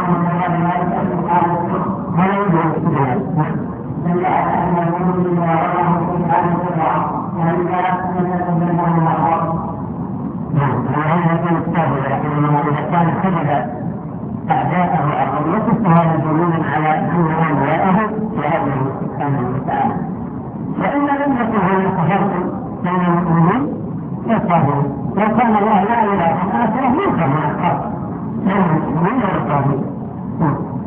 ولا يوجد استدلال. دل على ان المؤمن اذا راه في حال القران ولذا نتكلم عن الاخر. وهذا يكون التابع، لكنه اذا كان سبب اعداءه اقلته فهذا دليل على ان اولياءه لهذه سبحانه وتعالى. وان لم يكن هناك فرق بين المؤمنين والكافرين، لو كان الله لا اله الا هو ما كان هناك فرق بين المؤمنين والكافرين.